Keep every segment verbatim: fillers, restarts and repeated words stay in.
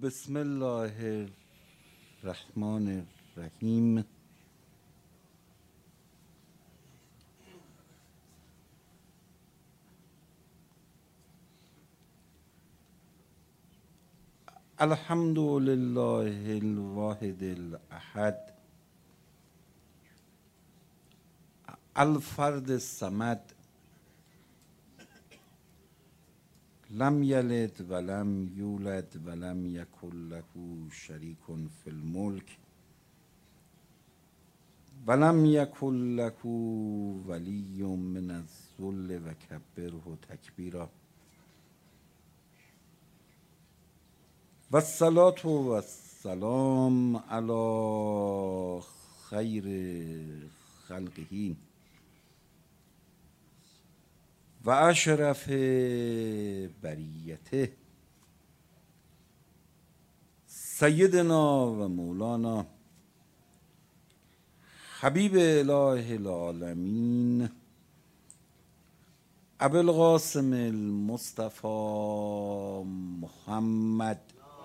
بسم الله الرحمن الرحیم. الحمد لله الواحد الاحد الفرد الصمد لم یلد ولم یولد ولم یکن له شریک فی الملک ولم یکن له ولی من الذل و کبره تکبیرا. و الصلاة و السلام علی خیر خلقه و اشرف بریته سیدنا و مولانا حبیب اله العالمین ابوالقاسم المصطفى محمد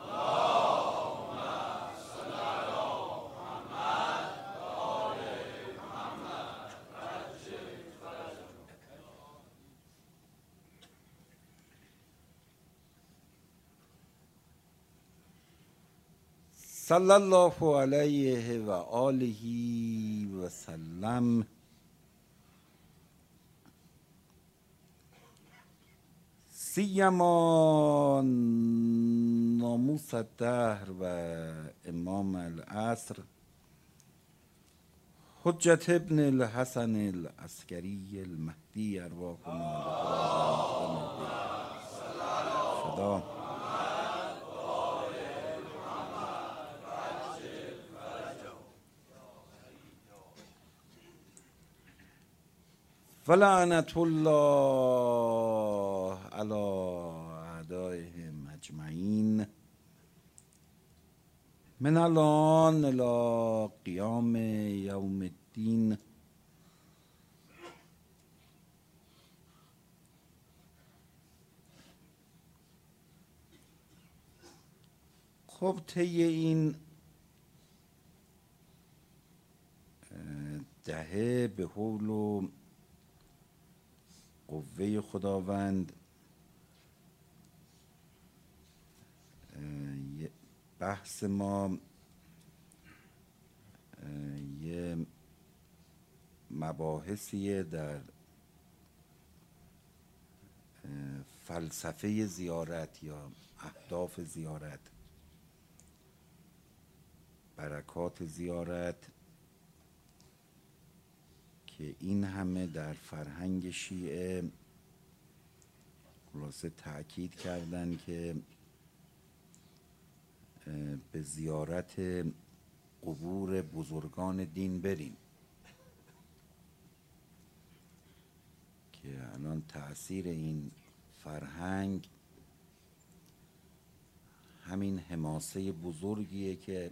صلی الله علیه و آله و سلم. سیما ناموس الدهر و امام العصر حجت ابن الحسن العسکری المهدی ارواحنا فدا. ولعنة الله علی اعدائهم اجمعین من الان الی قیام یوم الدین. خب طی این دهه به حول و قوه خداوند بحث ما یه مباحثیه در فلسفه زیارت یا اهداف زیارت، برکات زیارت، که این همه در فرهنگ شیعه خلاصه تأکید کردن که به زیارت قبور بزرگان دین بریم، که الان تأثیر این فرهنگ همین حماسه بزرگیه که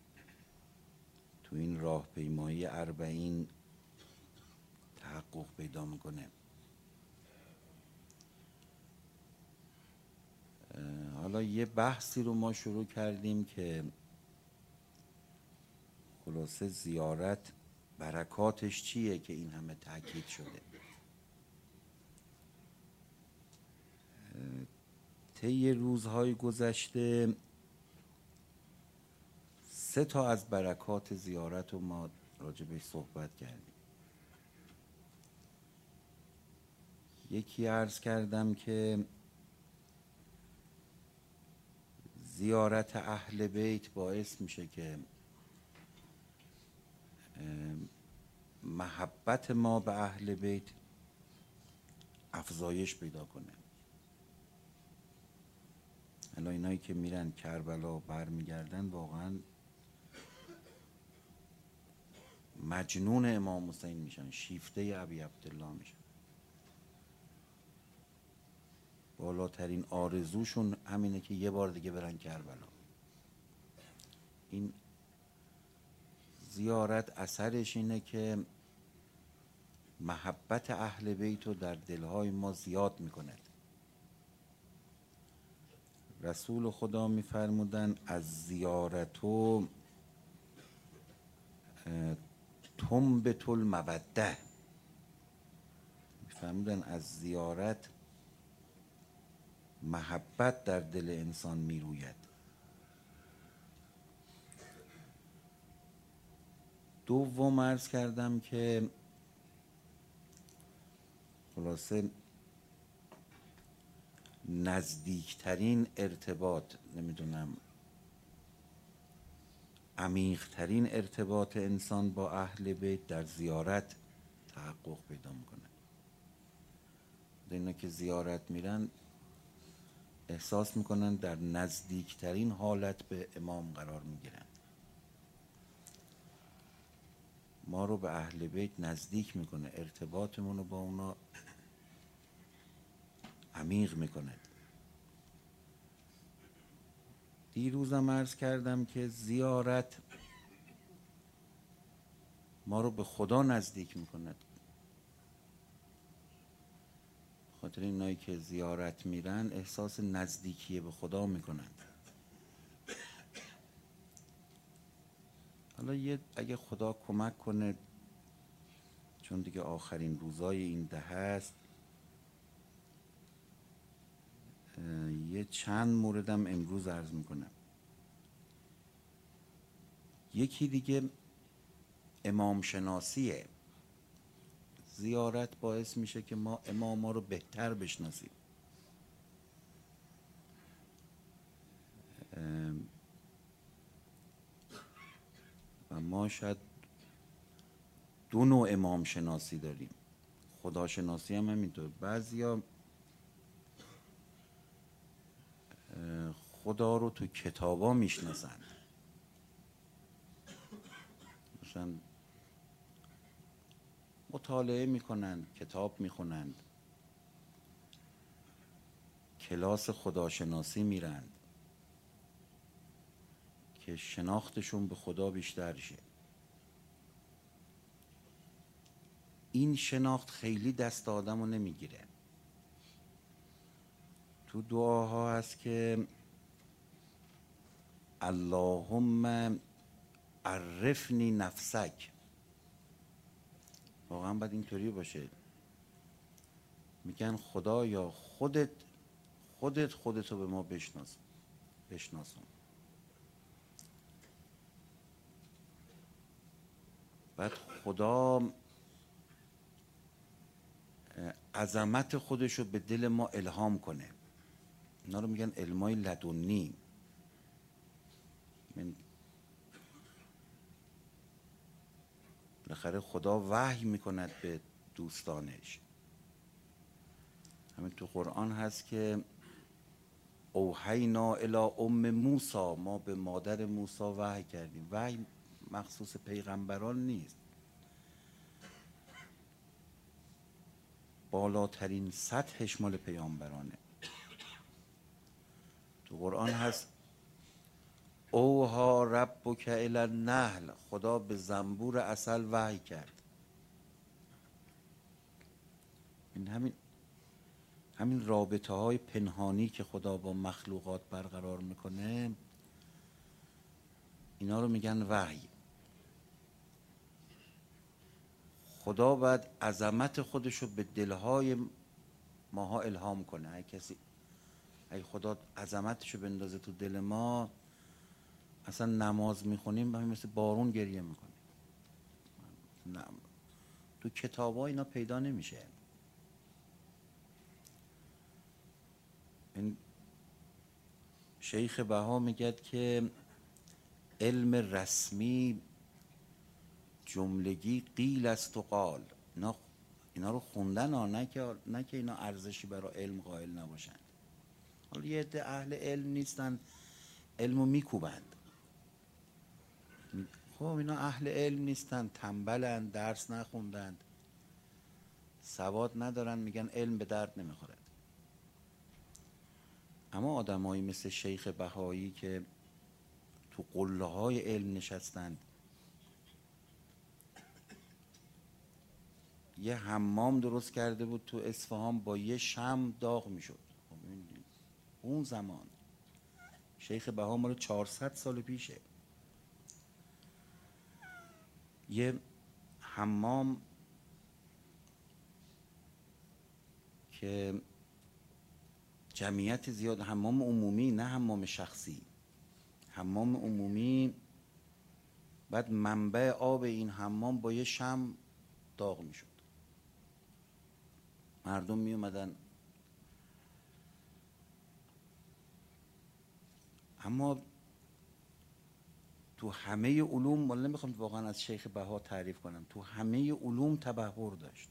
تو این راهپیمایی اربعین تحقق پیدا میکنه. حالا یه بحثی رو ما شروع کردیم که خلاصه زیارت برکاتش چیه که این همه تاکید شده. طی روزهای گذشته سه تا از برکات زیارت رو ما راجع بهش صحبت کردیم. یکی عرض کردم که زیارت اهل بیت باعث میشه که محبت ما به اهل بیت افزایش پیدا کنه. الان اینایی که میرن کربلا برمیگردن واقعا مجنون امام حسین میشن، شیفته ابی عبدالله میشن. بالاترین آرزوشون همینه که یه بار دیگه برن کربلا. این زیارت اثرش اینه که محبت اهل بیت رو در دلهای ما زیاد میکنه. رسول خدا میفرمودن از زیارت و تنبت الموده، میفرمودن از زیارت محبت در دل انسان میروید. دوم عرض کردم که خلاصه نزدیکترین ارتباط، نمیدونم عمیقترین ارتباط انسان با اهل بیت در زیارت تحقق پیدا میکنه. اینا که زیارت میرن احساس میکنن در نزدیکترین حالت به امام قرار میگیرن. ما رو به اهل بیت نزدیک میکنه، ارتباطمون رو با اونا عمیق میکنه. دیروزم عرض کردم که زیارت ما رو به خدا نزدیک میکنه. خاطر اینایی که زیارت میرن احساس نزدیکی به خدا میکنن. حالا یه اگه خدا کمک کنه، چون دیگه آخرین روزای این دهه است، یه چند موردم امروز عرض میکنم. یکی دیگه امام شناسیه. زیارت باعث میشه که ما اماما رو بهتر بشناسیم. و ما شاید دو نوع امام شناسی داریم. خدا شناسی هم همینطور. بعضیا خدا رو تو کتابا میشناسن، مثلا مطالعه میکنند، کتاب میخونند، کلاس خداشناسی میرند که شناختشون به خدا بیشتر شه. این شناخت خیلی دست آدمو نمیگیره. تو دعاها هست که اللهم عرفنی نفسک. واقعا باید اینطوری باشه. میگن خدایا خودت خودت خودتو به ما بشناس بشناسون. بعد خدا عظمت خودشو به دل ما الهام کنه. اینا رو میگن علمای لدنی. من بالاخره خدا وحی میکند به دوستانش. همین تو قرآن هست که اوحینا الی ام موسی، ما به مادر موسی وحی کردیم. وحی مخصوص پیغمبران نیست، بالاترین سطحش مال پیامبرانه. تو قرآن هست اوها ربک الی النحل، خدا به زنبور عسل وحی کرد. این همین همین رابطه های پنهانی که خدا با مخلوقات برقرار میکنه، اینا رو میگن وحی. خدا باید عظمت خودش رو به دلهای ماها الهام کنه. اگه کسی اگه خدا عظمتش رو بندازه تو دل ما، اصلا نماز میخونیم همین مثل بارون گریه میکنیم. نه، تو کتاب ها اینا پیدا نمیشه. این شیخ بها میگه که علم رسمی جملگی قیل است و قال. اینا اینا رو خوندن ها، نه که نه که اینا ارزشی برای علم قائل نباشن. حالا یه عده اهل علم نیستن، علمو میکوبند. خب اینا اهل علم نیستن، تنبلن، درس نخوندند، سواد ندارن، میگن علم به درد نمیخوره. اما آدمایی مثل شیخ بهایی که تو قله های علم نشستند، یه حمام درست کرده بود تو اصفهان، با یه شمع داغ میشد. اون زمان شیخ بها مال چهارصد سال پیشه. یه حمام که جمعیت زیاد، حمام عمومی نه حمام شخصی، حمام عمومی، بعد منبع آب این حمام با یه شمع داغ می شد. مردم می اومدن. اما تو همه علوم، ولی نمیخوام واقعا از شیخ بها تعریف کنم، تو همه علوم تبحر داشت.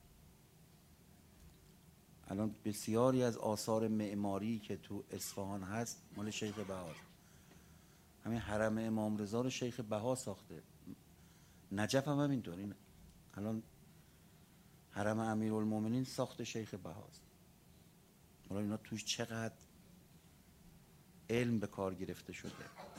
الان بسیاری از آثار معماری که تو اصفهان هست مال شیخ بهاست. همین حرم امام رضا رو شیخ بها ساخته. نجف هم همینطور. این الان حرم امیرالمومنین ساخت شیخ بهاست. حالا اینا توش چقدر علم به کار گرفته شده.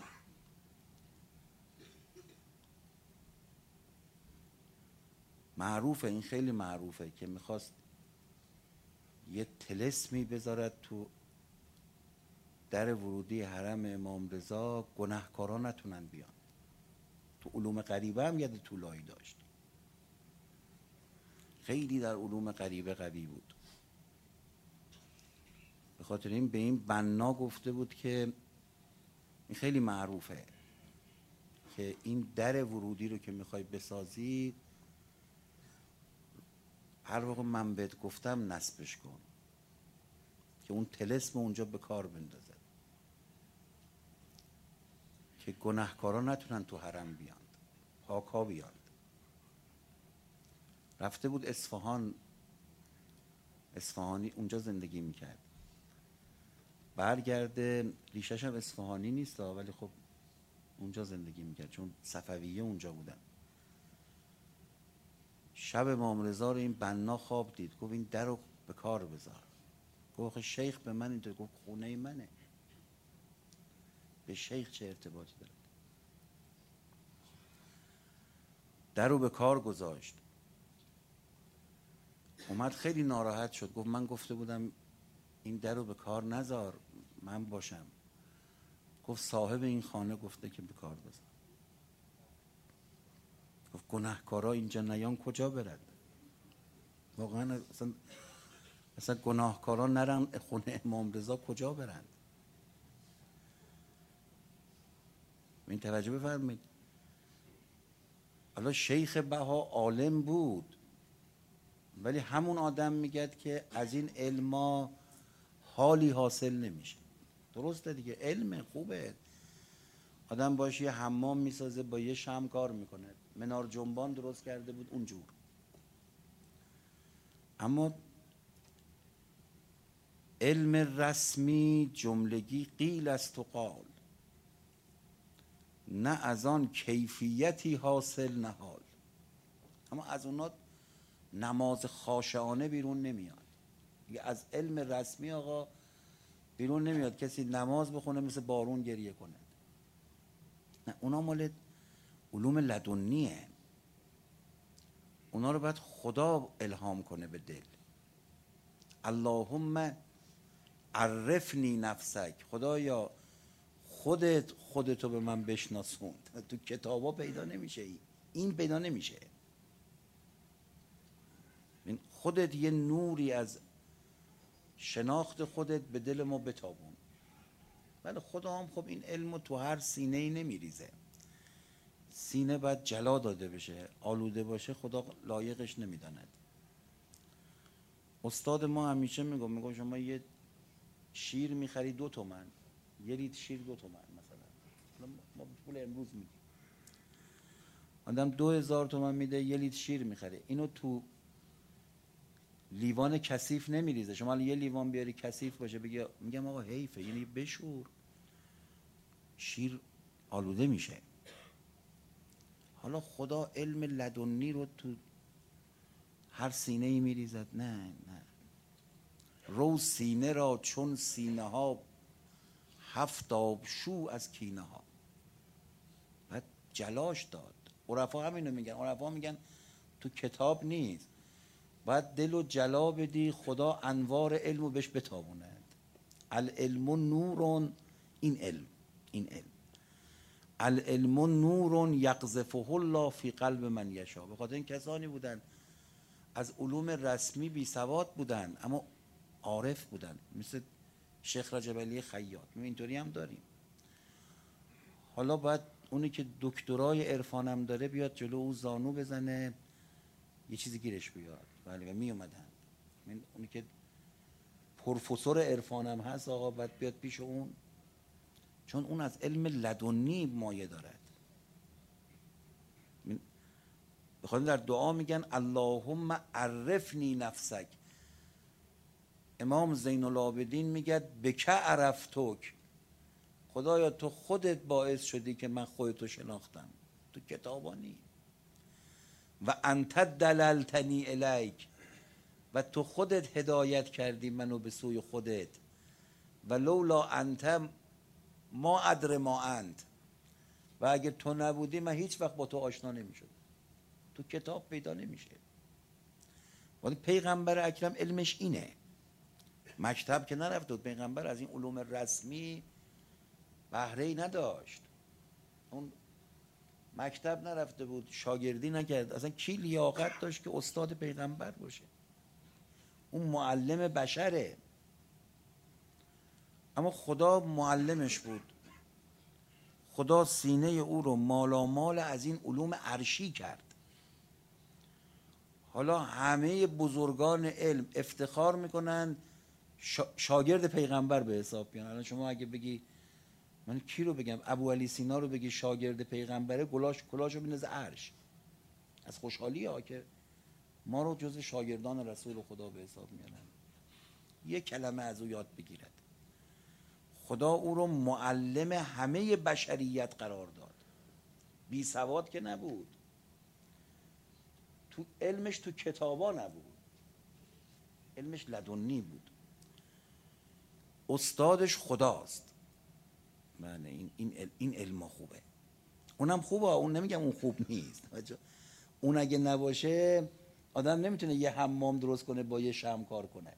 معروفه، این خیلی معروفه که میخواست یه طلسمی بذارد تو در ورودی حرم امام رضا، گناهکارا نتونن بیان. تو علوم غریبه هم ید طولایی داشت، خیلی در علوم غریبه قوی بود. به خاطر این به این بنا گفته بود که این خیلی معروفه که این در ورودی رو که میخوای بسازی، هر وقت من بهت گفتم نصبش کن که اون طلسم اونجا به کار بندازه که گناهکارا نتونن تو حرم بیان، پاکا بیان. رفته بود اصفهان، اصفهانی اونجا زندگی میکرد. برگرده، ریشش هم اصفهانی نیست ولی خب اونجا زندگی میکرد چون صفویه اونجا بودن. شب امام رضا رو این بنا خواب دید، گفت این در رو به کار بذار. گفت شیخ به من اینطور گفت خونه منه، به شیخ چه ارتباطی داره؟ در رو به کار گذاشت. اومد خیلی ناراحت شد، گفت من گفته بودم این در رو به کار نذار، من باشم. گفت صاحب این خانه گفته که به کار بذار. گفت گناهکارا اینجا نیان کجا برد؟ واقعا اصلا اصلا گناهکارا نرن خونه امام رضا کجا برند؟ این توجه بفرمایید. حالا شیخ بها عالم بود، ولی همون آدم میگه که از این علما حالی حاصل نمیشه. درسته دیگه، علم خوبه، آدم باشه یه حمام میسازه با یه شمع کار میکنه، منار جنبان درست کرده بود اونجور. اما علم رسمی جملگی قیل است و قال، نه از آن کیفیتی حاصل نهال. اما از اونا نماز خاشعانه بیرون نمیاد. از علم رسمی آقا بیرون نمیاد کسی نماز بخونه مثل بارون گریه کنه. نه، اونا مال علوم لدنیه. اونا رو باید خدا الهام کنه به دل. اللهم عرفنی نفسک، خدایا خودت خودتو به من بشناسون. تو کتابا پیدا نمیشه، این پیدا نمیشه. خودت یه نوری از شناخت خودت به دل ما بتابون. ولی خدا هم خب این علمو تو هر سینه ای نمیریزه. سینه باید جلا داده بشه، آلوده باشه خدا لایقش نمیداند. استاد ما همیشه میگم میگم شما یه شیر میخری دو تومن، یه لیتر شیر دو تومن مثلا، ما پول امروز میدیم. آدم دو هزار تومن میده یه لیتر شیر میخره، اینو تو لیوان کثیف نمیریزه. شما یه لیوان بیاری کثیف باشه بگی میگم آقا حیفه، یعنی بشور، شیر آلوده میشه. حالا خدا علم لدنی رو تو هر سینه ای میریزد؟ نه نه. رو سینه را چون سینه ها هفت آب شو از کینه ها. بعد جلاش داد. عرفا همینو میگن. عرفا میگن تو کتاب نیست، باید دل و جلا بدی، خدا انوار علمو بهش بتابوند. العلم نورون این علم این علم العلم نور یقذفه الله فی قلب من یشاء. به خاطر این کسانی بودن از علوم رسمی بی سواد بودن اما عارف بودن، مثل شیخ رجب علی خیاط. ما اینطوری هم داریم. حالا باید اونی که دکترای عرفان هم داره بیاد جلو او زانو بزنه یه چیزی گیرش بیاد. بله و می اومدن. اونی که پروفسور عرفان هم هست آقا باید بیاد پیش اون، چون اون از علم لدنی مایه دارد. بخاطر در دعا میگن اللهم عرفنی نفسک. امام زین العابدین میگه بک عرفتک، خدایا تو خودت باعث شدی که من خودتو شناختم، تو کتابانی. و انت دللتنی الیک، و تو خودت هدایت کردی منو به سوی خودت. و لولا انت ما ادر ما انت، و اگه تو نبودی من هیچ وقت با تو آشنا نمیشدم. تو کتاب پیدا نمیشه. ولی پیغمبر اکرم علمش اینه. مکتب که نرفت و پیغمبر از این علوم رسمی بهره ای نداشت. اون مکتب نرفته بود، شاگردی نکرد. اصلا کی لیاقت داشت که استاد پیغمبر باشه؟ اون معلم بشره. اما خدا معلمش بود. خدا سینه او رو مالامال از این علوم عرشی کرد. حالا همه بزرگان علم افتخار میکنن شاگرد پیغمبر به حساب بیان. الان شما اگه بگی من کی رو بگم، ابو علی سینا رو بگی شاگرد پیغمبره، گلاش کلاشو بندازه عرش از خوشحالی ها که ما رو جز شاگردان رسول خدا به حساب میارن. یک کلمه از او یاد بگیرد. خدا او رو معلم همه بشریت قرار داد. بی سواد که نبود، تو علمش تو کتابا نبود، علمش لدنی بود. استادش خداست. من این این این علم خوبه. اونم خوبه، اون نمیگم اون خوب نیست. اون اگه نباشه آدم نمیتونه یه حمام درست کنه با یه شمع کار کنه.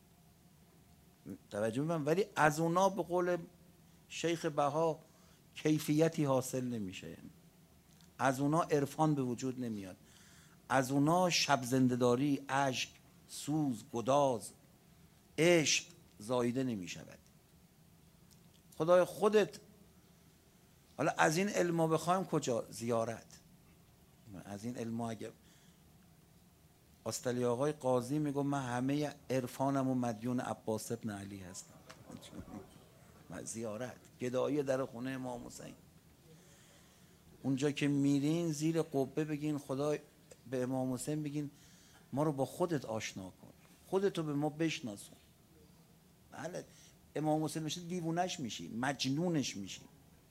توجه می‌کنم. ولی از اونا به قول شیخ بها کیفیتی حاصل نمیشه. از اونا عرفان به وجود نمیاد. از اونا شب زنده‌داری، اشک، سوز، گداز، عشق زاییده نمیشود. خدای خودت. حالا از این علم بخوایم کجا؟ زیارت. از این علم اگه استالی آقای قاضی میگم من همه عرفانم و مدیون عباس ابن علی هستم. زیارت، گدایی در خونه امام حسین. اونجا که میرین زیر قبه بگین خدا، به امام حسین بگین ما رو با خودت آشنا کن، خودتو به ما بشناسون. بله امام حسین میشه دیوونش میشی، مجنونش میشی.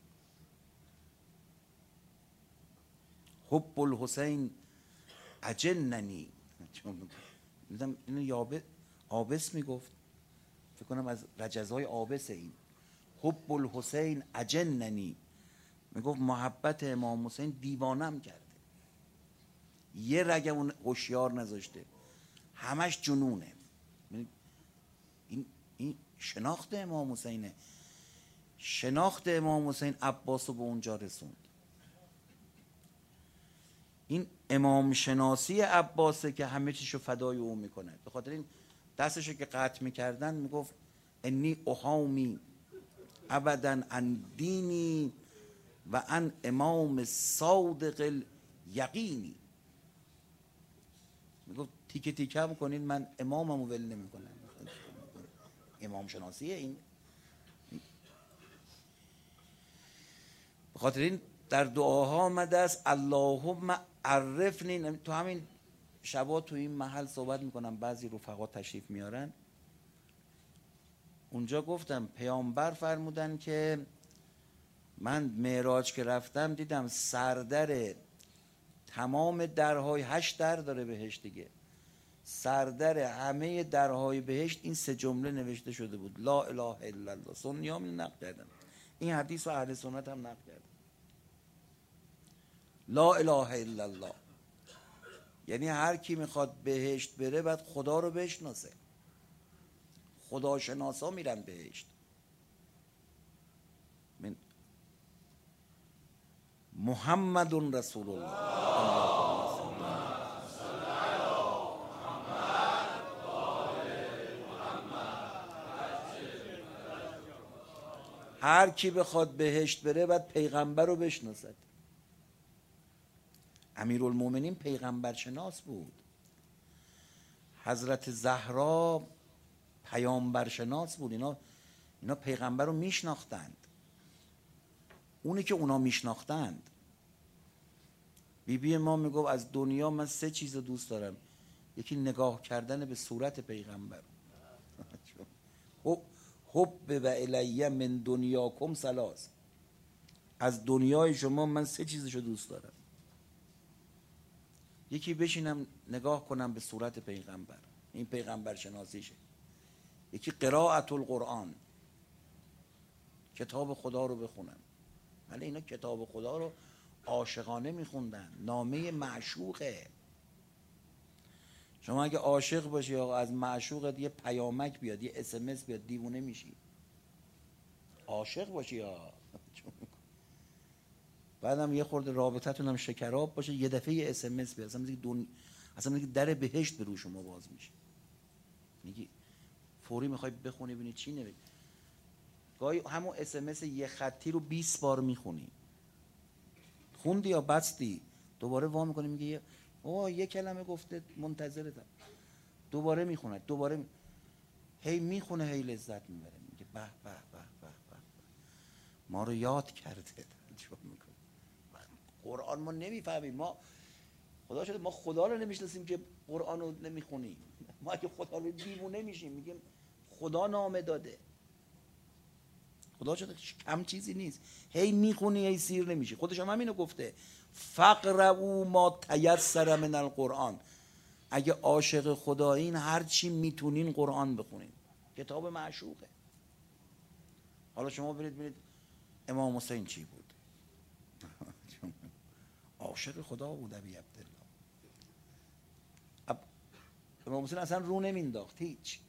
حب الحسین اجننی. میدونم اینو یابس آبس میگفت، فکر کنم از رجزهای آبس. این حب الحسین اجننی میگفت محبت امام حسین دیوانم کرده. یه رگمون هوشیار نذاشته، همش جنونه. این این شناخت امام حسینه. شناخت امام حسین عباس رو به اونجا رسوند. این امام شناسی عباسه که همه چیشو فدای او میکنه. به خاطر این دستشو که قطع میکردن میگفت انی احامی ابدا عن دینی و عن امام صادق الیقینی. میگفت تیکه تیکه هم کنین من اماممو ول نمیکنم. امام شناسیه این. به خاطر این در دعاها آمده است اللهم عرفنی. تو همین شبا تو این محل صحبت میکنم، بعضی رفقا تشریف میارن. اونجا گفتم پیامبر فرمودن که من معراج که رفتم دیدم سردر تمام درهای، هشت در داره بهشت دیگه، سردر همه درهای بهشت این سه جمله نوشته شده بود لا اله الا الله. سنی ها نقل کردن این حدیث و اهل سنت هم نقل کردن. لا اله الا الله یعنی هر کی میخواد بهشت بره باید خدا رو بشناسه. خدا شناسا میرن بهشت. محمد رسول الله. هر کی بخواد بهشت بره باید پیغمبر رو بشناسد. امیرالمومنین پیغمبر شناس بود، حضرت زهرا پیامبر شناس بود. اینا اینا پیغمبر رو میشناختند. اونی که اونا میشناختند، بی بی ما میگفت از دنیا من سه چیز رو دوست دارم. یکی نگاه کردن به صورت پیغمبر. حب و الیه من دنیاکم ثلاث. از دنیای شما من سه چیزشو دوست دارم. یکی بشینم نگاه کنم به صورت پیغمبر، این پیغمبر شناسیشه. یکی قرائت القرآن، کتاب خدا رو بخونم. ولی اینا کتاب خدا رو عاشقانه میخوندن، نامه معشوقه. شما اگه عاشق باشی یا از معشوقت یه پیامک بیاد، یه اس ام اس بیاد، دیوونه میشی. عاشق باشی یا بعدم یه خورده رابطتون هم شکراب باشه، یه دفعه یه اس ام اس بیاد، اصلا میگی دون... اصلا میگی در بهشت به رو شما باز میشه. میگی فوری میخوای بخونی ببینی چی نوشته. گاهی همون اس ام اس یه خطی رو بیست بار میخونی، خوندی یا بستی، دوباره وا میکنی میگه اوه یه کلمه گفته منتظرتم، دوباره میخونه، دوباره می... هی میخونه، هی لذت میبره، میگه به به به به به ما رو یاد کرده. قرآن ما نمیفهمیم، ما خدا شده ما خدا رو نمیشناسیم که قرآن رو نمیخونیم. ما اگه خدا رو دیوونه میشیم، میگیم خدا نامه داده. خدا شده کم چیزی نیست، هی میخونی هی سیر نمیشی. خودش هم همینو گفته فقرؤا ما تیسر من القرآن. اگه عاشق خدایین هر چی میتونین قرآن بخونین، کتاب معشوقه. حالا شما برید ببینید امام حسین چی بود. عاشق خدا بود ابی عبدالله. امام حسین اصلا رو نمینداخت، هیچ.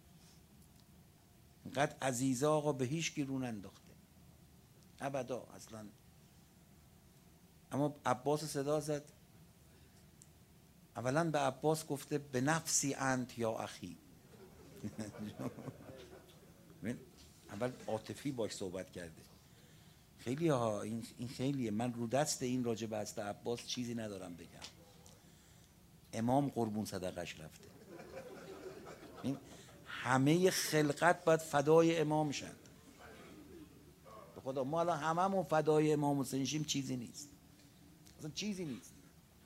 اینقدر عزیزه آقا به هیچ کی رو ننداخته ابدا اصلا. اما عباس صدا زد، اولا به عباس گفته به نفسی انت یا اخی. اول عاطفی باش صحبت کرده. خیلی ها این این خیلیه. من رو دست این راجع به حضرت عباس چیزی ندارم بگم. امام قربون صدقش رفته. این همه خلقت باید فدای امام شن. به خدا ما الان هممون فدای امام حسین شیم، چیزی نیست، اصلا چیزی نیست.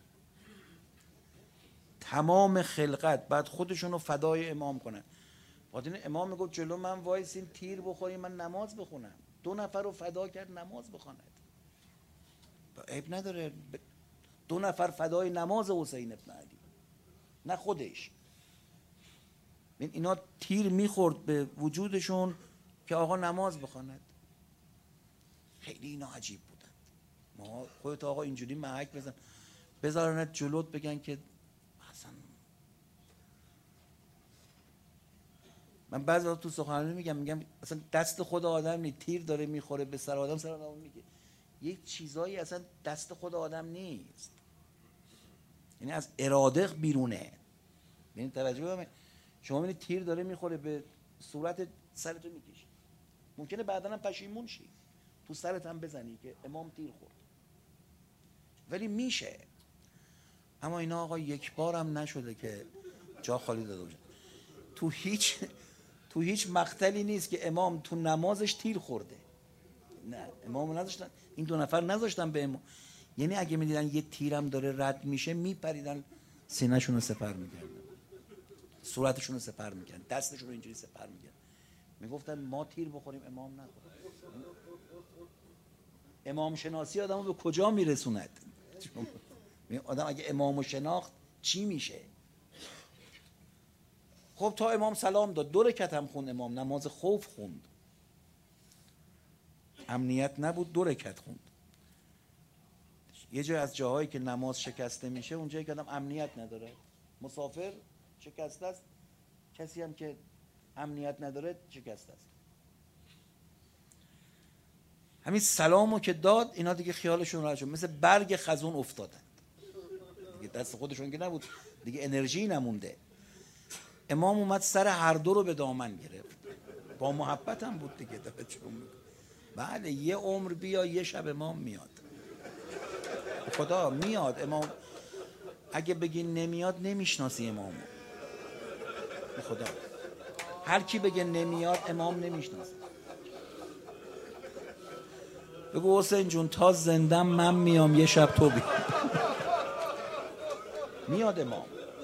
تمام خلقت بعد خودشون رو فدای امام کنن. بعد امام میگه جلو من وایسین تیر بخوریم من نماز بخونم. دو نفر رو فدا کرد نماز بخواند. عیب نداره دو نفر فدای نماز حسین ابن علی، نه خودش. اینا تیر میخورد به وجودشون که آقا نماز بخواند. خیلی اینا عجیب بودن. ما خودت آقا اینجوری محک بزن بذارنت جلوت بگن که اصلا. من بعضی وقتا تو سخنرانی میگم میگم اصلا دست خود آدم نیست، تیر داره میخوره به سر آدم، سر آدم میگه یه چیزایی اصلا دست خود آدم نیست، یعنی از اراده بیرونه. ببین توجه بکنید، شما ببینید تیر داره میخوره به صورت سرتو میکشه، ممکنه بعداً هم پشیمون شی تو سرت هم بزنی که امام تیر خورد، ولی میشه. اما اینا آقا یک بار هم نشده که جا خالی داده باشه. تو هیچ تو هیچ مقتلی نیست که امام تو نمازش تیر خورده. نه امامو نذاشتن، این دو نفر نذاشتن به امام. یعنی اگه میدیدن یه تیرم داره رد میشه میپریدن سینه‌شون رو سپر میکردن، صورتشون رو سپر میکردن، دستشون رو اینجوری سپر میکردن، میگفتن ما تیر بخوریم امام نخوره. امام شناسی آدمو به کجا میرسوند؟ آدم اگه امامو شناخت چی میشه؟ خب تا امام سلام داد دو رکعت هم خوند امام، نماز خوف خوند، امنیت نبود، دو رکعت خوند. یه جای از جاهایی که نماز شکسته میشه اونجایی که آدم امنیت نداره، مسافر شکسته است، کسی هم که امنیت نداره شکسته است. همین سلامو که داد اینا دیگه خیالشون راحت شد، مثل برگ خزون افتادن دیگه، دست خودشون که نبود دیگه، انرژی نمونده. امام اومد سر هر دو رو به دامن گرفت، با محبت هم بود دیگه. بله یه عمر بیا یه شب امام میاد، خدا میاد. امام اگه بگی نمیاد نمیشناسی امامو، خدا هر کی بگه نمیاد امام نمیشناسی. بگو حسین جون تا زندم من میام یه شب تو بیا. میاد امام،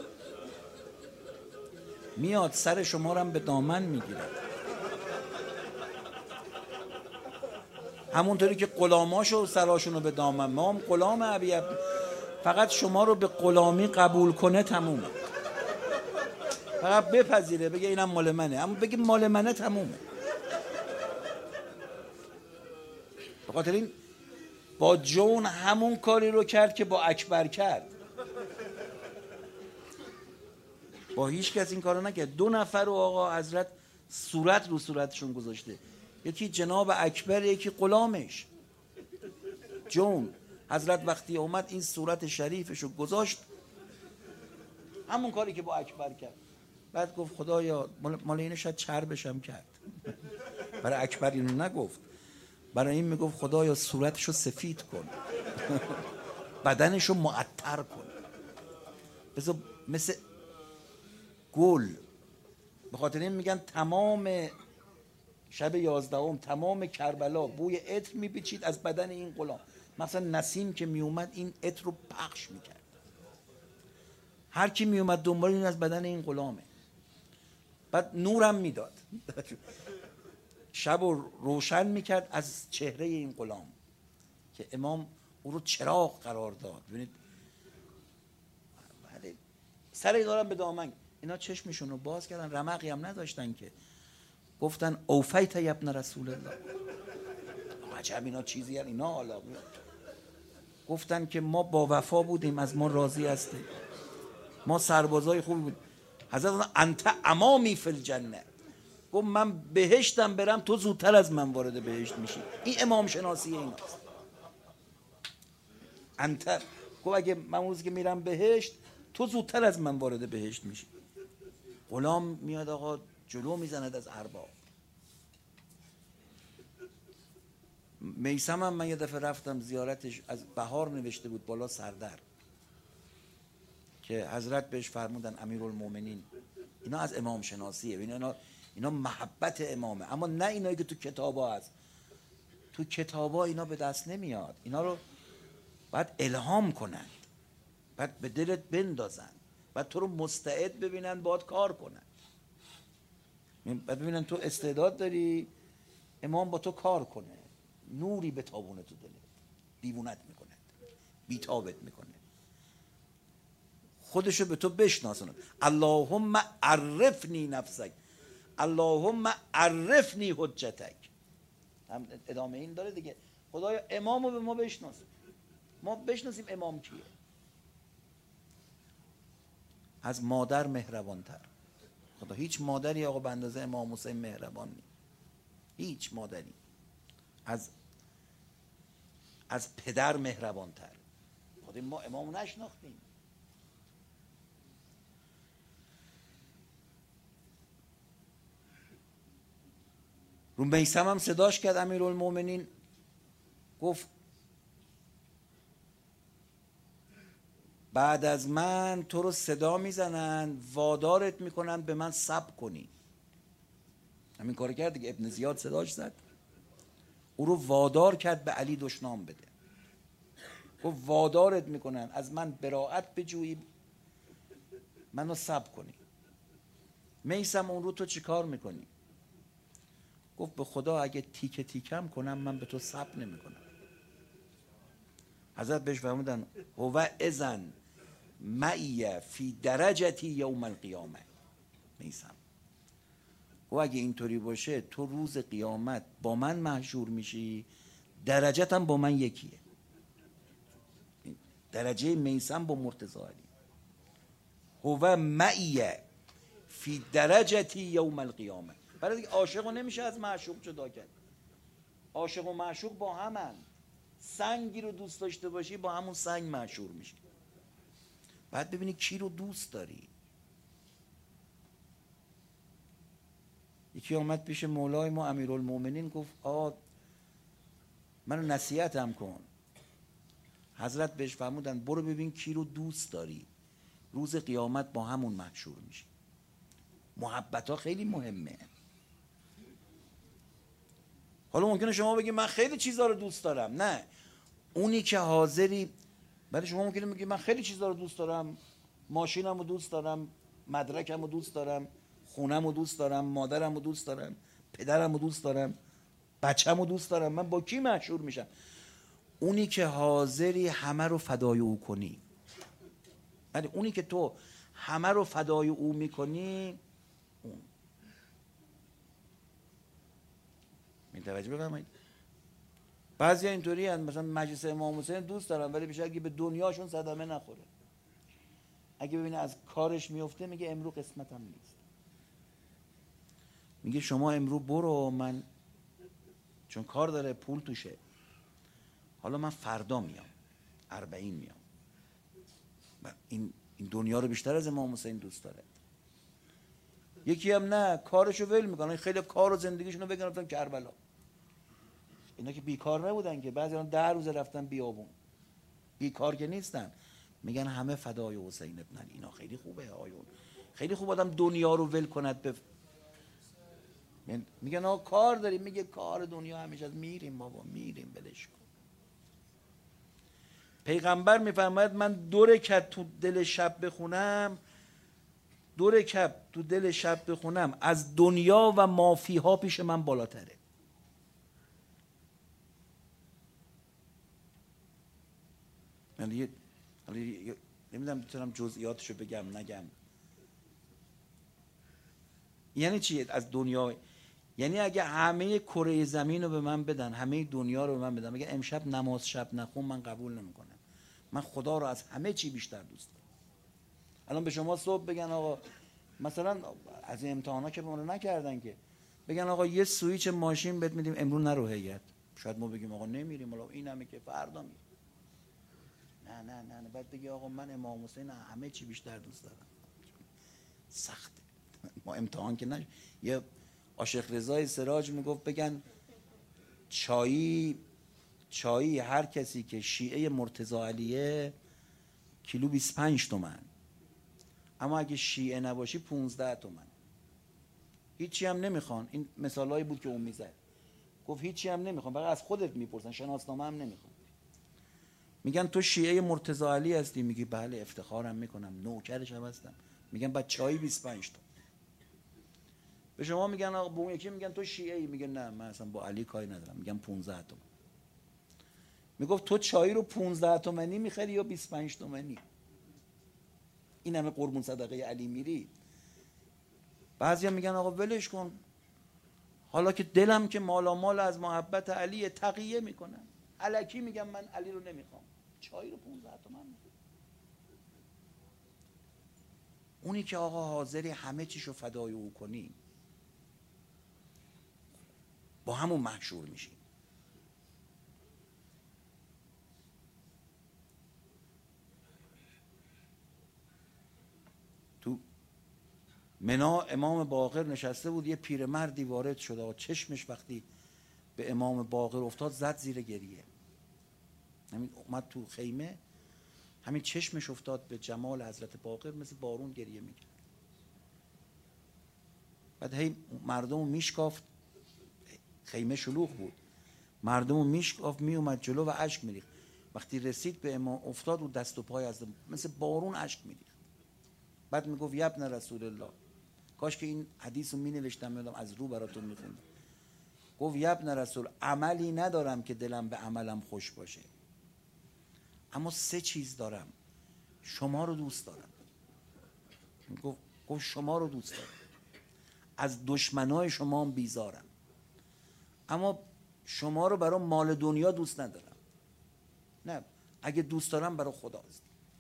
میاد سر شما رو هم به دامن میگیره، همونطوری که غلاماشو سراشونو به دامن. ما هم غلام ابی، فقط شما رو به غلامی قبول کنه تمومه، فقط بپذیره بگه اینم مال منه، اما بگه مال منه تمومه. به خاطر این با جون همون کاری رو کرد که با اکبر کرد، با هیچ کس این کارو نکرد. دو نفر رو آقا حضرت صورت رو صورتشون گذاشته، یکی جناب اکبر یکی غلامش. جون حضرت وقتی اومد این صورت شریفش رو گذاشت، همون کاری که با اکبر کرد. بعد گفت خدایا مال اینو شاید چربشم کرد. برای اکبر اینو نگفت، برای این میگفت خدایا صورتشو سفید کن، بدنشو معطر کن، بذار مثل گل. به خاطر این میگن تمام شب یازدهم تمام کربلا بوی عطر میپیچید از بدن این غلام. مثلا نسیم که میومد این عطر رو پخش میکرد، هر کی میومد دنبال این از بدن این غلامه. بعد نورم میداد، شب رو روشن میکرد از چهره این غلام که امام او رو چراغ قرار داد. ببینید سر اینا رو به دامن، اینا چشمشون رو باز کردن، رمقی هم نداشتن که گفتن اوفیت یا ابن رسول الله. عجب اینا چیزی هست اینا. حالا گفتن که ما با وفا بودیم، از ما راضی هستیم، ما سربازای خوبی بودیم. حضرت انت امامی فی الجنه، گفت من بهشتم برم تو زودتر از من وارد بهشت میشی. این امام شناسی ایناست. انت گفت اگه من روزی که میرم بهشت تو زودتر از من وارد بهشت میشی. غلام میاد آقا جلو میزند از ارباب. میثم هم من یه دفعه رفتم زیارتش، از بهار نوشته بود بالا سردر که حضرت بهش فرمودن امیرالمومنین. اینا از امام شناسیه، اینا اینا محبت امامه، اما نه اینایی که تو کتابا هست. تو کتابا اینا به دست نمیاد، اینا رو باید الهام کنن، باید به دلت بندازن، باید تو رو مستعد ببینن باید کار کنن، باید ببینن تو استعداد داری، امام با تو کار کنه، نوری به تابونه تو دلت، دیوونت میکنه، بیتابت میکنه، خودشو به تو بشناسونه. اللهم عرفنی نفسک، اللهم عرفنی حجتک. هم ادامه این داره دیگه. خدایا امامو به ما بشناس، ما بشناسیم امام کیه. از مادر مهربانتر خدا، هیچ مادری آقا به اندازه امام حسین مهربان نیست، هیچ مادری از از پدر مهربانتر. خدا ما امامو نشناختیم. رو میثم هم صداش کرد امیرالمومنین، گفت بعد از من تو رو صدا میزنن وادارت میکنن به من صبر کنی. همین کار کرد دیگه. ابن زیاد صداش زد، او رو وادار کرد به علی دشنام بده. گفت وادارت میکنن از من براءت بجویی، منو صبر کنی. میثم اون رو تو چی کار میکنی؟ گفت به خدا اگه تیکه تیکم کنم من به تو صبر نمی کنم. حضرت بهش فرمودن هو اذن معی فی درجتی یوم القیامه. میثم و اگه اینطوری باشه تو روز قیامت با من محشور میشی، درجتم با من یکیه. درجه میثم با مرتضی علی. هو معی فی درجتی یوم القیامه. برای دیگه عاشق رو نمیشه از معشوق جدا کرد. عاشق و معشوق با همن. سنگی رو دوست داشته باشی با همون سنگ معشوق میشی. بعد ببینی کی رو دوست داری. یکی آمد پیش مولای ما امیرالمومنین گفت آ منو نصیحتم کن. حضرت بهش فرمودن برو ببین کی رو دوست داری، روز قیامت با همون محشور میشی. محبت ها خیلی مهمه. حالا ممکنه شما بگید من خیلی چیزا رو دوست دارم. نه، اونی که حاضری. برای شما ممکنه بگید من خیلی چیزا رو دوست دارم، ماشینم رو دوست دارم، مدرکم رو دوست دارم، خونم رو دوست دارم، مادرم رو دوست دارم، پدرم رو دوست دارم، بچم رو دوست دارم. من با کی محشور میشم؟ اونی که حاضری همه رو فدای او کنی. یعنی اونی که تو همه رو فدای او میکنی، اون متوجه بفرمایید. بعضی اینطوری هستند مثلا مجلس امام حسین دوست دارن ولی میشه اگه به دنیاشون صدمه نخوره، اگه ببینه از کارش میفته میگه امرو قسمتم نیست. میگه شما امرو برو، من چون کار داره پول توشه، حالا من فردا میام اربعین میام. این این دنیا رو بیشتر از امام حسین دوست داره. یکی هم نه، کارشو ول میکنه، خیلی کار و زندگیشون رو بگن رفتن کربلا. اینا که بیکار نبودن که، بعضی اون ده روز رفتن بیابون. بیکار که نیستن، میگن همه فدای حسین ابن علی. اینا خیلی خوبه آیون، خیلی خوب آدم دنیا رو ول کند. بف... میگن آقا کار داریم، میگه کار دنیا همیشه از میریم بابا، میریم ولش کن. پیغمبر میفرماید من دو رکعت تو دل شب بخونم، دو رکعت تو دل شب بخونم از دنیا و مافیها پیش من بالاتره. یعنی نمیدونم میتونم جزئیاتشو بگم نگم. یعنی چی از دنیا؟ یعنی اگه همه کره زمین رو به من بدن، همه دنیا رو به من بدن، میگه امشب نماز شب نخون، من قبول نمیکنم. من خدا رو از همه چی بیشتر دوست دارم. الان به شما صبح بگن آقا مثلا از امتحانا که ما رو نکردن که، بگن آقا یه سوئیچ ماشین بهت میدیم امروز نرو هیئت، شاید ما بگیم آقا نمیریم، حالا این همه که فردا میریم. نه نه نه نه بعد بگی آقا من امام حسین همه چی بیشتر دوست دارم. سخته. ما امتحان که نه. یه عاشق رضای سراج میگفت بگن چایی چایی هر کسی که شیعه مرتضی علیه کیلو بیست و پنج تومن، اما اگه شیعه نباشی پونزده تومن. هیچی هم نمیخوان. این مثالایی بود که اون میزد. گفت هیچی هم نمیخوان، فقط از خودت میپرسن، شناسنامه هم نمیخوان. میگن تو شیعه مرتضی علی هستی؟ میگی بله افتخارم میکنم، نوکرش هم هستم. میگن بعد چای بیست و پنج تومن. به شما میگن آقا، به اون یکی میگن تو شیعه ای، میگه نه من اصلا با علی کاری ندارم، میگن پونزده تومن. میگفت تو چای رو پونزده تومنی میخری یا بیست و پنج تومنی؟ این همه قربون صدقه علی میری. بعضیا میگن آقا ولش کن، حالا که دلم که مالا مال از محبت علی، تقیه میکنم، الکی میگم من علی رو نمیخوام، چای رو پونزده تومن میخوام. اونی که آقا حاضری همه چیشو فدای او کنی، با همون محشور میشی. تو منا امام باقر نشسته بود، یه پیرمردی وارد شد، چشمش وقتی به امام باقر افتاد زد زیر گریه. همین اومد تو خیمه، همین چشمش افتاد به جمال حضرت باقر، مثل بارون گریه میکرد. بعد هی مردمو میشکافت، خیمه شلوغ بود، مردمو میشکافت میومد جلو و اشک میریخت. وقتی رسید به امام افتاد و دست و پای از مثل بارون اشک میریخت. بعد میگفت ابن رسول الله، کاش که این حدیث رو مینوشتم میادم از رو براتون میخوندم. گفت ابن رسول، عملی ندارم که دلم به عملم خوش باشه، اما سه چیز دارم. شما رو دوست دارم. گفت گفت شما رو دوست دارم، از دشمنای شما هم بیزارم، اما شما رو برای مال دنیا دوست ندارم. نه، اگه دوست دارم برای خداست.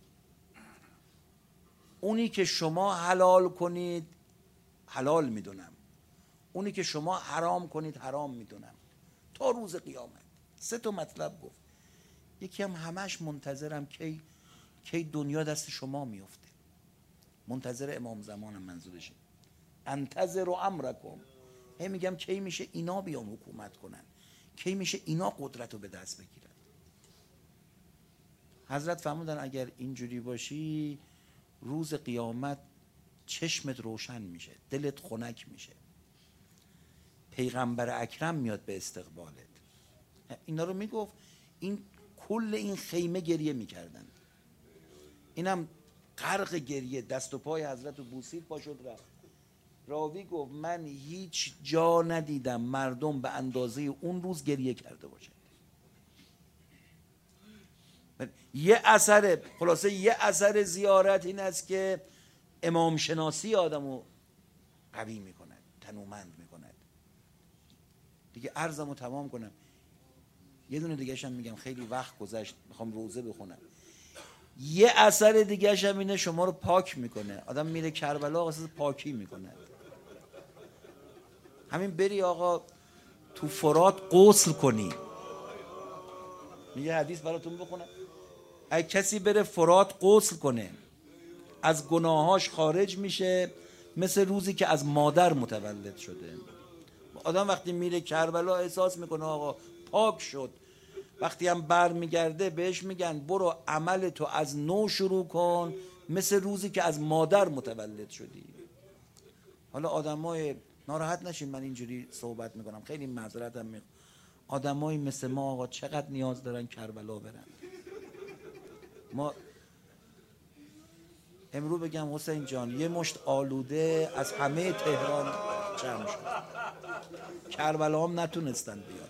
اونی که شما حلال کنید حلال میدونم، اونی که شما حرام کنید حرام میدونم. تا روز قیامت. سه تا مطلب گفت. یکی هم همش منتظرم کی کی دنیا دست شما میفته، منتظر امام زمانم منظورشه. انتظر و امرکم، هی میگم کی میشه اینا بیان حکومت کنن، کی میشه اینا قدرت رو به دست بگیرن. حضرت فرمودن اگر اینجوری باشی روز قیامت چشمت روشن میشه، دلت خنک میشه، پیغمبر اکرم میاد به استقبالت. اینا رو میگفت. این کل این خیمه گریه میکردن، اینم غرق گریه، دست و پای حضرت رو بوسید، پا شد رفت. راوی گفت من هیچ جا ندیدم مردم به اندازه اون روز گریه کرده باشه. یه اثر، خلاصه یه اثر زیارت این است که امام شناسی آدمو قوی میکند، تنومند میکند. دیگه عرضمو تمام کنم. یه دونه دیگه هم میگم، خیلی وقت گذشت میخوام روزه بخونم. یه اثر دیگه هم اینه شما رو پاک میکنه. آدم میره کربلا واسه پاکی میکنه. همین بری آقا تو فرات غسل کنی. میگه حدیث براتون بخونم، اگه کسی بره فرات غسل کنه از گناهاش خارج میشه مثل روزی که از مادر متولد شده. آدم وقتی میره کربلا احساس میکنه آقا پاک شد. وقتی هم بر میگرده بهش میگن برو عمل تو از نو شروع کن مثل روزی که از مادر متولد شدی. حالا آدمای ناراحت نشین من اینجوری صحبت میکنم، خیلی معذرتم میخوام. آدمایی مثل ما آقا چقدر نیاز دارن کربلا برن. ما امروز بگم حسین جان یه مشت آلوده از همه تهران جمع شد، کربلا هم نتونستن بیان.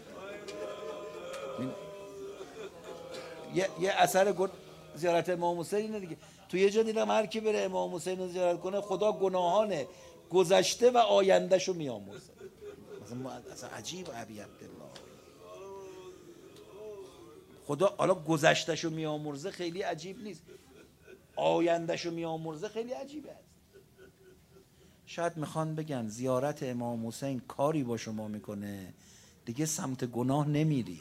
یه, یه اثر گن... زیارت امام حسین اینه دیگه. تو یه جا دیدم هر کی بره امام حسین رو زیارت کنه خدا گناهان گذشته و آیندهشو میامرزه. اصلا عجیب ابی عبدالله خدا حالا گذشتهشو میامرزه خیلی عجیب نیست، آیندهشو میامرزه خیلی عجیبه است. شاید میخوان بگن زیارت امام حسین کاری با شما میکنه دیگه سمت گناه نمیری.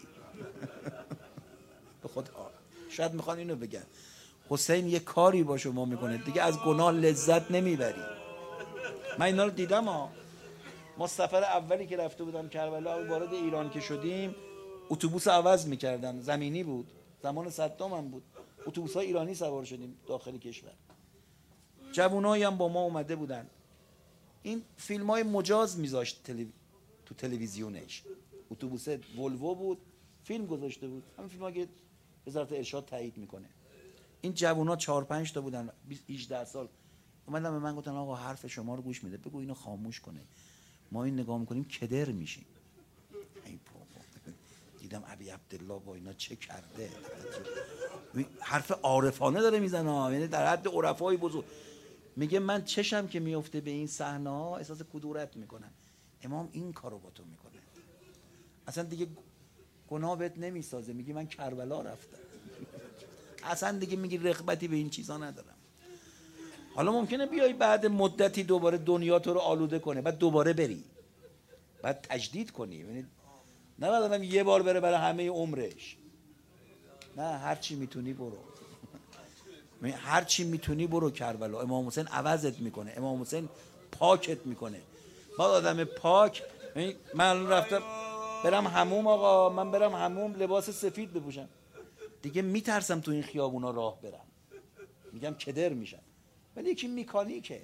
به خدا شاید میخوان اینو بگن حسین یه کاری با شما میکنه دیگه از گناه لذت نمیبری. من اینا رو دیدم ها. ما سفر اولی که رفته بودم کربلا وارد ایران که شدیم اتوبوس عوض میکردن، زمینی بود، زمان صدام هم بود، اتوبوس های ایرانی سوار شدیم داخل کشور. جوانایی هم با ما اومده بودن. این فیلم های مجاز میذاشت تلو... تو تلویزیونش. اتوبوس ولوو بود، فیلم گذاشته بود، همین فیلم ها که وزارت ارشاد تایید میکنه. این جوونا چهار پنج تا بودن، هجده سال، اومدن به من گفتن آقا حرف شما رو گوش میده، بگو اینو خاموش کنه، ما این نگاه میکنیم کدر میشیم. ای بابا دیدم ابی عبدالله با اینا چه کرده، حرف عارفانه داره میزنه، یعنی در حد عرفای بزرگ. میگه من چشم که میفته به این صحنه ها احساس کدورت میکنم. امام این کارو با تو میکنه، اصلا دیگه گناه بهت نمیسازه، میگی من کربلا رفتم. اصلا دیگه میگی رغبتی به این چیزا ندارم. حالا ممکنه بیای بعد مدتی دوباره دنیا تو رو آلوده کنه، بعد دوباره بری، بعد تجدید کنی. یعنی نه بعد آدم یه بار بره برای همه عمرش، نه هر چی میتونی برو. هر چی میتونی برو کربلا. امام حسین عوضت میکنه، امام حسین پاکت میکنه. بعد آدم پاک، من رفتم برم حموم آقا، من برم حموم لباس سفید بپوشم دیگه میترسم تو این خیابونا راه برم، میگم کدر میشم. ولی یکی میکانیکه.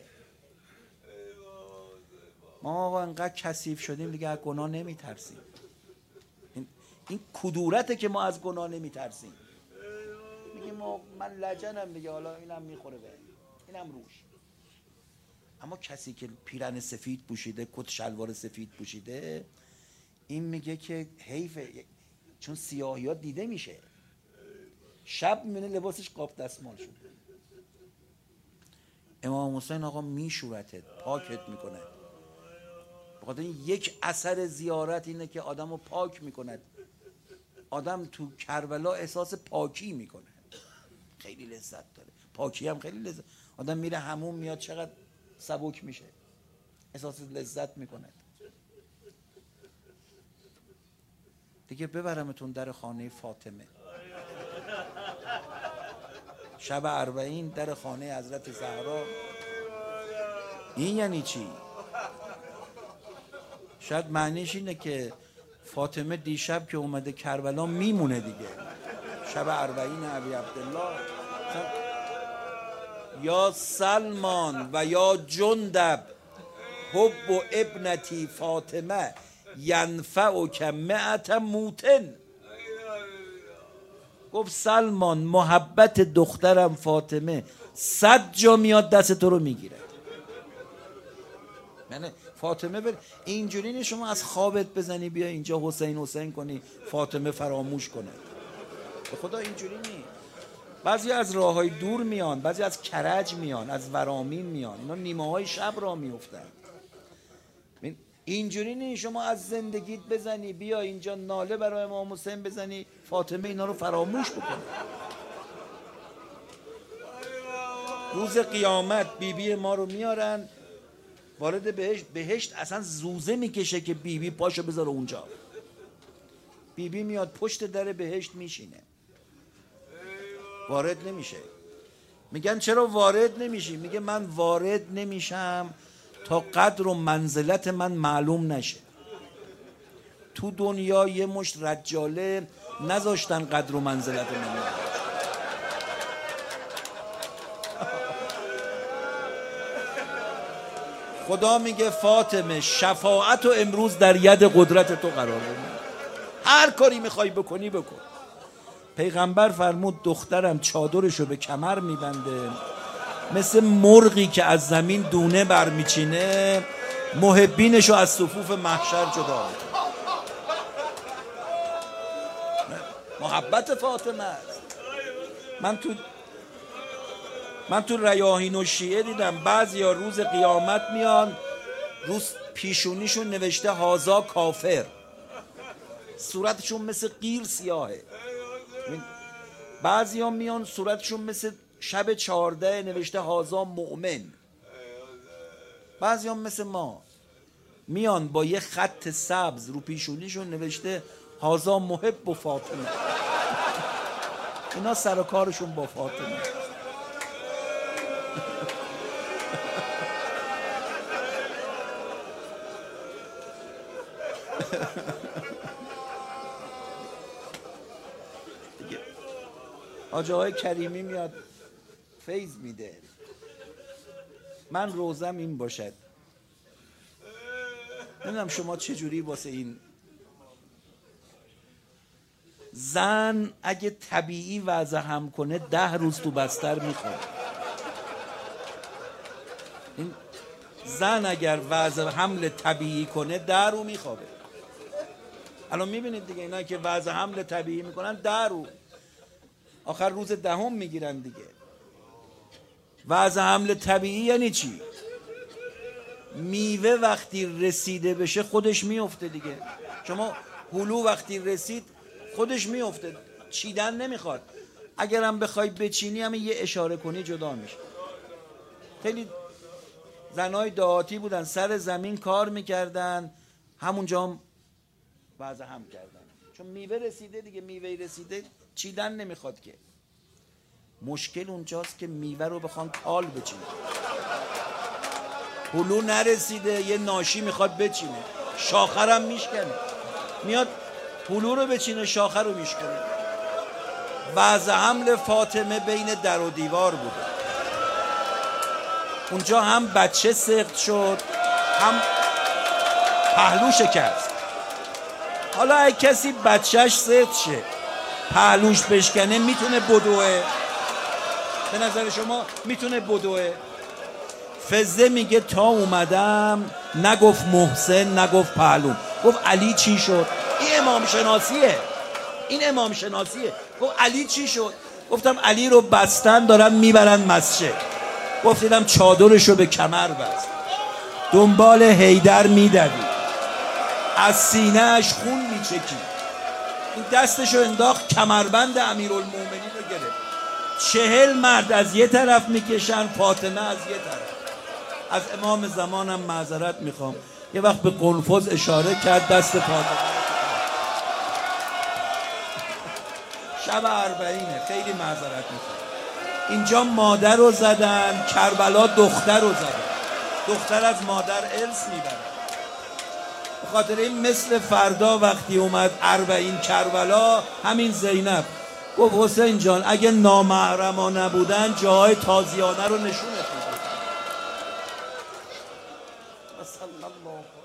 ما آقا انقدر کثیف شدیم دیگه از گناه نمیترسیم. این, این کدورته که ما از گناه نمیترسیم. میگیم ما من لجنم دیگه، حالا اینم میخوره به اینم روش. اما کسی که پیرن سفید پوشیده، کت شلوار سفید پوشیده، این میگه که حیفه، چون سیاهیات دیده میشه. شب میبینه لباسش قاب دستمال شده. امام حسین آقا میشورتت، پاکت میکنه. بخاطر این یک اثر زیارت اینه که آدمو پاک میکنه. آدم تو کربلا احساس پاکی میکنه، خیلی لذت داره. پاکی هم خیلی لذت. آدم میره حموم میاد چقدر سبک میشه، احساس لذت میکنه. میگه ببرمتون در خانه فاطمه. شب اربعین در خانه حضرت زهرا. این یعنی چی؟ شاید معنیش اینه که فاطمه دیشب که اومده کربلا میمونه دیگه. شب اربعین ابی عبدالله. یا سلمان و یا جندب حب و ابنتی فاطمه ینفعک مئت موتن. گفت سلمان محبت دخترم فاطمه صد جا میاد دست تو رو میگیره. یعنی فاطمه بر اینجوری نیست شما از خوابت بزنی بیا اینجا حسین حسین کنی فاطمه فراموش کنه. به خدا اینجوری نیست. بعضی از راههای دور میان، بعضی از کرج میان، از ورامین میان، اینا نیمه های شب را میفتن. اینجوری نیست شما از زندگیت بزنی بیا اینجا ناله برای امام حسین بزنی فاطمه اینا رو فراموش بکنه. روز قیامت بیبی بی ما رو میارن وارد بهشت. بهشت اصلا زوزه میکشه که بیبی بی پاشو بذاره اونجا. بیبی بی میاد پشت در بهشت میشینه، وارد نمیشه. میگن چرا وارد نمیشی؟ میگه من وارد نمیشم تا قدر و منزلت من معلوم نشه. تو دنیا یه مشت رجاله نذاشتن قدر و منزلت من. خدا میگه فاطمه شفاعت و امروز در ید قدرت تو قرار بده، هر کاری میخوای بکنی بکن. پیغمبر فرمود دخترم چادرشو به کمر میبنده مثل مرغی که از زمین دونه برمیچینه محبینشو از صفوف محشر جدا میکنه. محبت فاطمه است. من تو من تو ریاحین و شیعه دیدم بعضیا روز قیامت میان روز پیشونیشون نوشته هازا کافر، صورتشون مثل قیر سیاهه. بعضیا میان صورتشون مثل شب چهارده نوشته هازا مؤمن. بعضیا مثل ما میان با یه خط سبز رو پیشونیشون نوشته هازا محب و فاطمه. اینا سر و کارشون با فاطمه. حاجی آقای کریمی میاد فیض میده. من روزم این باشد. نمیدونم شما چجوری واسه این زن اگه طبیعی وضع هم کنه ده روز تو بستر میخوره. این زن اگر وضع حمل طبیعی کنه ده رو میخوابه. الان میبینید دیگه اینا که وضع حمل طبیعی میکنن ده رو آخر روز دهم میگیرن دیگه. وضع حمل طبیعی یعنی چی؟ میوه وقتی رسیده بشه خودش میفته دیگه. شما هلو وقتی رسید خودش میفته، چیدن نمیخواد. اگرم بخوای بچینی هم یه اشاره کنی جدا میشه. خیلی زنای دهاتی بودن سر زمین کار میکردن همونجا هم وضع هم کردن چون میوه رسیده دیگه. میوه رسیده چیدن نمیخواد که. مشکل اونجاست که میوه رو بخوان کال بچینه. هلو نرسیده یه ناشی میخواد بچینه شاخرم میشکنه. میاد هلو رو بچینه شاخر رو میشکنه. وضع حمل فاطمه بین در و دیوار بوده. اونجا هم بچه سقط شد هم پهلو شکست. حالا اگه کسی بچهش سقط شه پهلوش بشکنه میتونه بدوه؟ به نظر شما میتونه بدوه؟ فزه میگه تا اومدم نگفت محسن نگفت پهلوم، گفت علی چی شد؟ این امام شناسیه. این امام شناسیه. گفت علی چی شد؟ گفتم علی رو بستن دارن میبرن مسجد. گفت دیدم چادرشو به کمر بست دنبال حیدر میدوید از سینه‌اش خون میچکید. این دستشو انداخت کمربند امیرالمومنین رو گرفت. چهل مرد از یه طرف میکشن فاطمه از یه طرف. از امام زمانم معذرت میخوام یه وقت به قنفذ اشاره کرد دست فاطمه. شب اربعینه، خیلی معذرت میخوام. اینجا مادر رو زدن، کربلا دختر رو زدن، دختر از مادر ارث میبره. به خاطر این مثل فردا وقتی اومد اربعین کربلا، همین زینب گفت حسین جان اگه نامحرما نبودن جاهای تازیانه رو نشونت میدم. صلی الله